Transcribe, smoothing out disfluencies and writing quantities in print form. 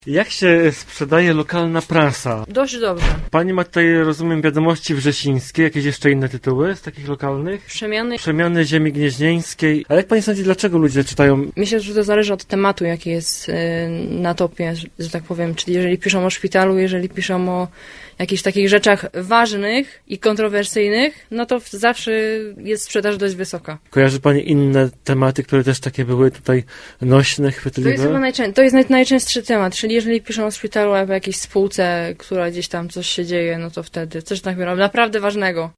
Jak się sprzedaje lokalna prasa? Dość dobrze. Pani ma tutaj, rozumiem, Wiadomości Wrzesińskie, jakieś jeszcze inne tytuły z takich lokalnych? Przemiany Ziemi Gnieźnieńskiej. Ale jak pani sądzi, dlaczego ludzie czytają? Myślę, że to zależy od tematu, jaki jest na topie, że tak powiem. Czyli jeżeli piszą o szpitalu, jeżeli piszą o jakichś takich rzeczach ważnych i kontrowersyjnych, no to zawsze jest sprzedaż dość wysoka. Kojarzy pani inne tematy, które też takie były tutaj nośne, chwytliwe? To jest chyba to jest najczęstszy temat, czyli jeżeli piszą o szpitalu albo jakiejś spółce, która gdzieś tam coś się dzieje, no to wtedy coś tak naprawdę ważnego.